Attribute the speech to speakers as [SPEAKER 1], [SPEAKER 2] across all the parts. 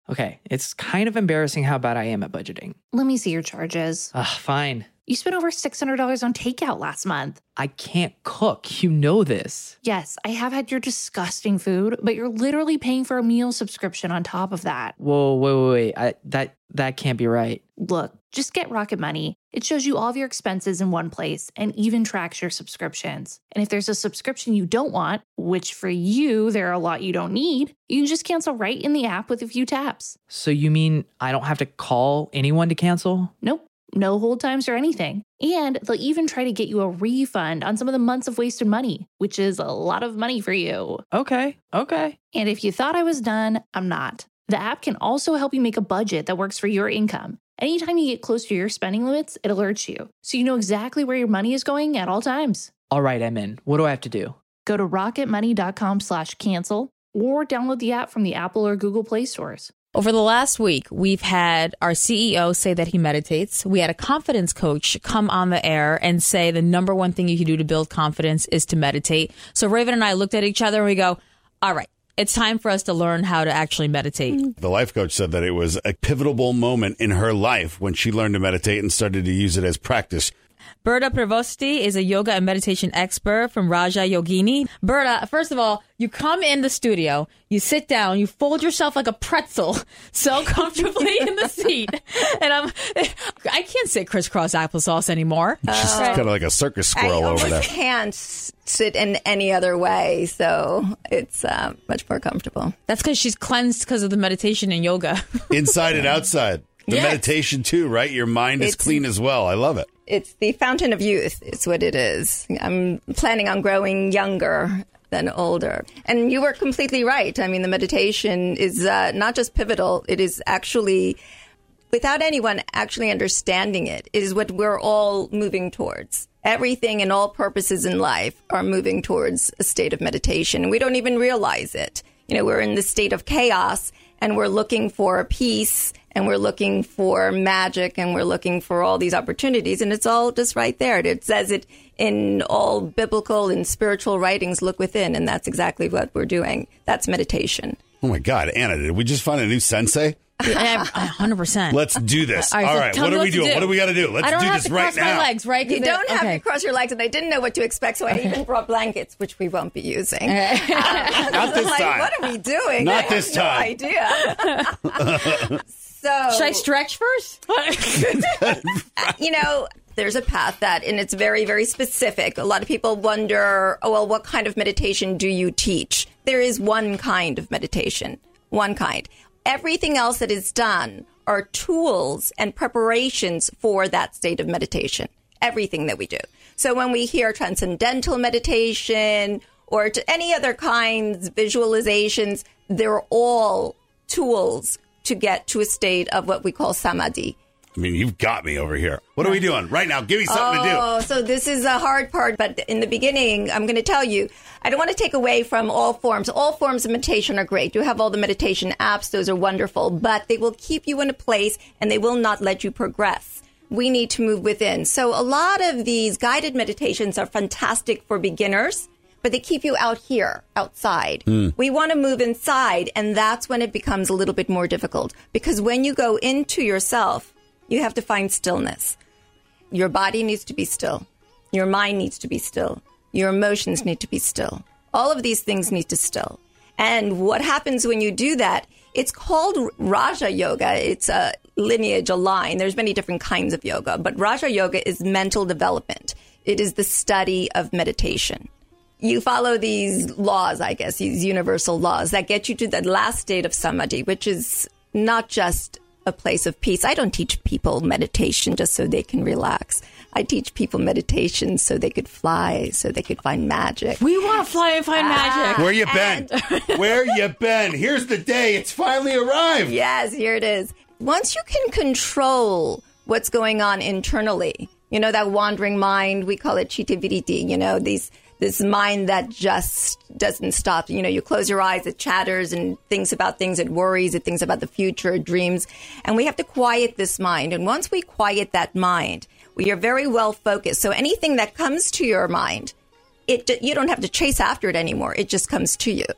[SPEAKER 1] Okay, it's kind of embarrassing how bad I am at budgeting.
[SPEAKER 2] Let me see your charges.
[SPEAKER 1] Fine.
[SPEAKER 2] You spent over $600 on takeout last month.
[SPEAKER 1] I can't cook. You know this.
[SPEAKER 2] Yes, I have had your disgusting food, but you're literally paying for a meal subscription on top of that.
[SPEAKER 1] Whoa, wait. That can't be right.
[SPEAKER 2] Look, just get Rocket Money. It shows you all of your expenses in one place and even tracks your subscriptions. And if there's a subscription you don't want, which for you, there are a lot you don't need, you can just cancel right in the app with a few taps.
[SPEAKER 1] So you mean I don't have to call anyone to cancel?
[SPEAKER 2] Nope. No hold times or anything. And they'll even try to get you a refund on some of the months of wasted money, which is a lot of money for you.
[SPEAKER 1] Okay.
[SPEAKER 2] And if you thought I was done, I'm not. The app can also help you make a budget that works for your income. Anytime you get close to your spending limits, it alerts you, so you know exactly where your money is going at all times.
[SPEAKER 1] All right, I'm in. What do I have to do?
[SPEAKER 2] Go to rocketmoney.com/cancel or download the app from the Apple or Google Play stores.
[SPEAKER 3] Over the last week, we've had our CEO say that he meditates. We had a confidence coach come on the air and say the number one thing you can do to build confidence is to meditate. So Raven and I looked at each other and we go, all right, it's time for us to learn how to actually meditate.
[SPEAKER 4] The life coach said that it was a pivotal moment in her life when she learned to meditate and started to use it as practice.
[SPEAKER 3] Berta Prevosti is a yoga and meditation expert from Raja Yogini. Berta, first of all, you come in the studio, you sit down, you fold yourself like a pretzel so comfortably in the seat. And I can't say crisscross applesauce anymore.
[SPEAKER 4] She's kind of like a circus squirrel over there.
[SPEAKER 5] I can't sit in any other way, so it's much more comfortable.
[SPEAKER 3] That's because she's cleansed because of the meditation and yoga.
[SPEAKER 4] Inside and outside. The meditation too, right? Your mind is clean as well. I love it.
[SPEAKER 5] It's the fountain of youth. It's what it is. I'm planning on growing younger than older. And you were completely right. I mean, the meditation is not just pivotal. It is actually, without anyone actually understanding it, it is what we're all moving towards. Everything and all purposes in life are moving towards a state of meditation. And we don't even realize it. You know, we're in this state of chaos and we're looking for peace and we're looking for magic and we're looking for all these opportunities. And it's all just right there. It says it in all biblical and spiritual writings, look within. And that's exactly what we're doing. That's meditation.
[SPEAKER 4] Oh, my God. Anna, did we just find a new sensei?
[SPEAKER 3] 100%.
[SPEAKER 4] Let's do this. All
[SPEAKER 3] so
[SPEAKER 4] right.
[SPEAKER 3] tell
[SPEAKER 4] What
[SPEAKER 3] me
[SPEAKER 4] are we doing?
[SPEAKER 3] do.
[SPEAKER 4] What do we got to do? Let's do this right now.
[SPEAKER 3] My legs, right?
[SPEAKER 5] You don't have to cross your legs. And I didn't know what to expect, so I even brought blankets, which we won't be using.
[SPEAKER 4] Not this time.
[SPEAKER 5] What are we doing?
[SPEAKER 4] Not this time.
[SPEAKER 5] No idea. So,
[SPEAKER 3] should I stretch first?
[SPEAKER 5] You know, there's a path that, and it's very, very specific. A lot of people wonder, oh, well, what kind of meditation do you teach? There is one kind of meditation, one kind. Everything else that is done are tools and preparations for that state of meditation. Everything that we do. So when we hear transcendental meditation or to any other kinds, visualizations, they're all tools to get to a state of what we call samadhi.
[SPEAKER 4] I mean, you've got me over here. What are we doing right now? Give me something to do.
[SPEAKER 5] Oh, so this is a hard part. But in the beginning, I'm going to tell you, I don't want to take away from all forms. All forms of meditation are great. You have all the meditation apps. Those are wonderful. But they will keep you in a place and they will not let you progress. We need to move within. So a lot of these guided meditations are fantastic for beginners, but they keep you out here, outside. We want to move inside, and that's when it becomes a little bit more difficult. Because when you go into yourself, you have to find stillness. Your body needs to be still. Your mind needs to be still. Your emotions need to be still. All of these things need to still. And what happens when you do that, it's called Raja Yoga. It's a lineage, a line. There's many different kinds of yoga, but Raja Yoga is mental development. It is the study of meditation. You follow these laws, I guess, these universal laws that get you to the last state of samadhi, which is not just a place of peace. I don't teach people meditation just so they can relax. I teach people meditation so they could fly, so they could find magic.
[SPEAKER 3] We want to fly and find magic.
[SPEAKER 4] Where you been? Where you been? Here's the day. It's finally arrived.
[SPEAKER 5] Yes, here it is. Once you can control what's going on internally, you know, that wandering mind, we call it chitta-vritti, you know, this mind that just doesn't stop. You know, you close your eyes, it chatters and thinks about things, it worries, it thinks about the future, it dreams. And we have to quiet this mind. And once we quiet that mind, we are very well focused. So anything that comes to your mind, you don't have to chase after it anymore. It just comes to you.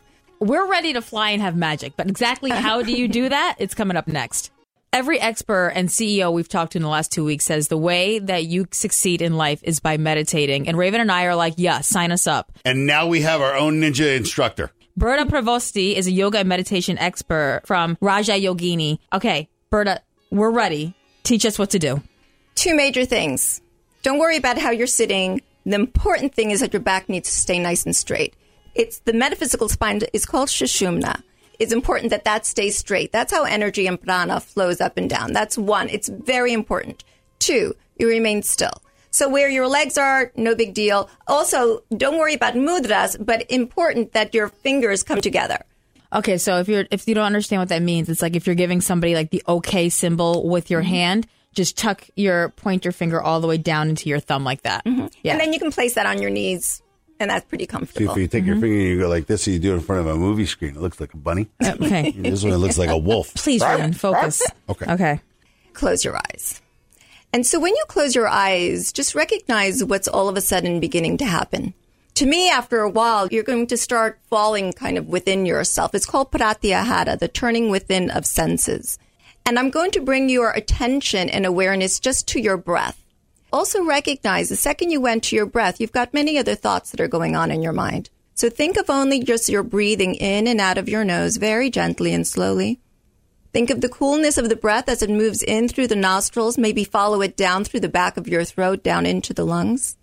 [SPEAKER 3] we're ready to fly and have magic, but exactly how do you do that? It's coming up next. Every expert and CEO we've talked to in the last 2 weeks says the way that you succeed in life is by meditating. And Raven and I are like, yeah, sign us up.
[SPEAKER 4] And now we have our own ninja instructor.
[SPEAKER 3] Berta Pravosti is a yoga and meditation expert from Raja Yogini. Okay, Berta, we're ready. Teach us what to do.
[SPEAKER 5] 2 major things. Don't worry about how you're sitting. The important thing is that your back needs to stay nice and straight. It's the metaphysical spine is called Sushumna. It's important that that stays straight. That's how energy and prana flows up and down. That's 1. It's very important. 2, you remain still. So where your legs are, no big deal. Also, don't worry about mudras, but important that your fingers come together.
[SPEAKER 3] Okay, so if you don't understand what that means, it's like if you're giving somebody like the okay symbol with your hand, just tuck your pointer finger all the way down into your thumb like that.
[SPEAKER 5] Mm-hmm.
[SPEAKER 3] Yeah.
[SPEAKER 5] And then you can place that on your knees. And that's pretty comfortable.
[SPEAKER 4] See, if you take your finger and you go like this, and you do it in front of a movie screen, it looks like a bunny.
[SPEAKER 3] Okay.
[SPEAKER 4] This one looks like a wolf.
[SPEAKER 3] Please, Raven, focus. Okay.
[SPEAKER 5] Close your eyes. And so when you close your eyes, just recognize what's all of a sudden beginning to happen. To me, after a while, you're going to start falling kind of within yourself. It's called pratyahara, the turning within of senses. And I'm going to bring your attention and awareness just to your breath. Also recognize the second you went to your breath, you've got many other thoughts that are going on in your mind. So think of only just your breathing in and out of your nose very gently and slowly. Think of the coolness of the breath as it moves in through the nostrils. Maybe follow it down through the back of your throat, down into the lungs.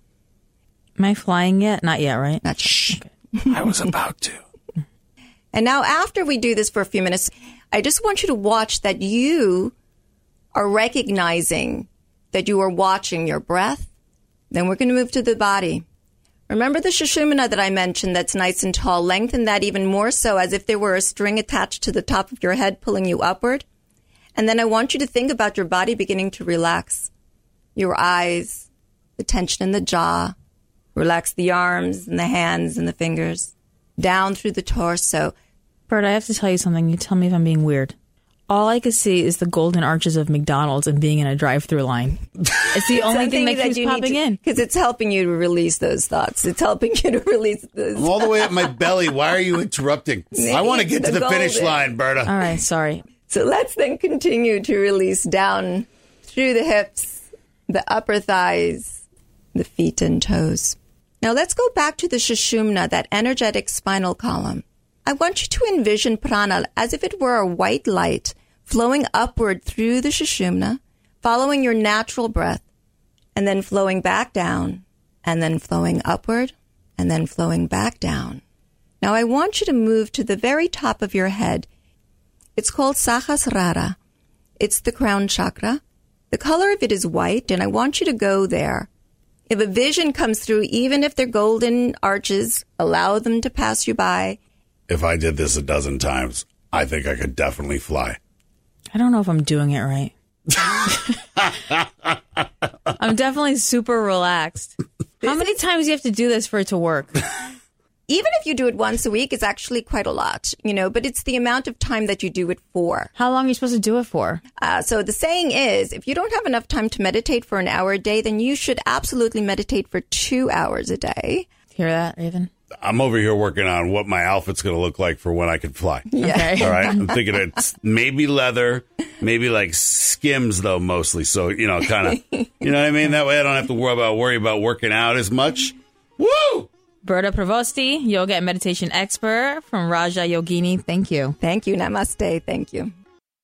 [SPEAKER 3] Am I flying yet? Not yet, right?
[SPEAKER 5] Not shh.
[SPEAKER 4] Okay. I was about to.
[SPEAKER 5] And now after we do this for a few minutes, I just want you to watch that you are recognizing that you are watching your breath. Then we're going to move to the body. Remember the Sushumna that I mentioned that's nice and tall? Lengthen that even more so as if there were a string attached to the top of your head pulling you upward. And then I want you to think about your body beginning to relax. Your eyes, the tension in the jaw. Relax the arms and the hands and the fingers. Down through the torso.
[SPEAKER 3] Bert, I have to tell you something. You tell me if I'm being weird. All I could see is the golden arches of McDonald's and being in a drive-through line. It's the only thing that keeps popping in.
[SPEAKER 5] Because it's helping you to release those thoughts. It's helping you to release those.
[SPEAKER 4] I'm all the way up my belly. Why are you interrupting? I want to get to the finish line, Berta.
[SPEAKER 3] All right, sorry.
[SPEAKER 5] So let's then continue to release down through the hips, the upper thighs, the feet and toes. Now let's go back to the Sushumna, that energetic spinal column. I want you to envision prana as if it were a white light flowing upward through the Sushumna, following your natural breath, and then flowing back down, and then flowing upward, and then flowing back down. Now I want you to move to the very top of your head. It's called Sahasrara. It's the crown chakra. The color of it is white, and I want you to go there. If a vision comes through, even if they're golden arches, allow them to pass you by.
[SPEAKER 4] If I did this a dozen times, I think I could definitely fly.
[SPEAKER 3] I don't know if I'm doing it right. I'm definitely super relaxed. How many times do you have to do this for it to work?
[SPEAKER 5] Even if you do it once a week, it's actually quite a lot, but it's the amount of time that you do it for.
[SPEAKER 3] How long are you supposed to do it for?
[SPEAKER 5] So the saying is, if you don't have enough time to meditate for an hour a day, then you should absolutely meditate for 2 hours a day.
[SPEAKER 3] Hear that, Raven?
[SPEAKER 4] I'm over here working on what my outfit's going to look like for when I can fly.
[SPEAKER 5] Yeah.
[SPEAKER 3] Okay.
[SPEAKER 4] All right. I'm thinking it's maybe leather, maybe like Skims, though, mostly. So, kind of, you know what I mean? That way I don't have to worry about working out as much. Woo!
[SPEAKER 3] Berta Pravosti, yoga and meditation expert from Raja Yogini. Thank you.
[SPEAKER 5] Thank you. Namaste. Thank you.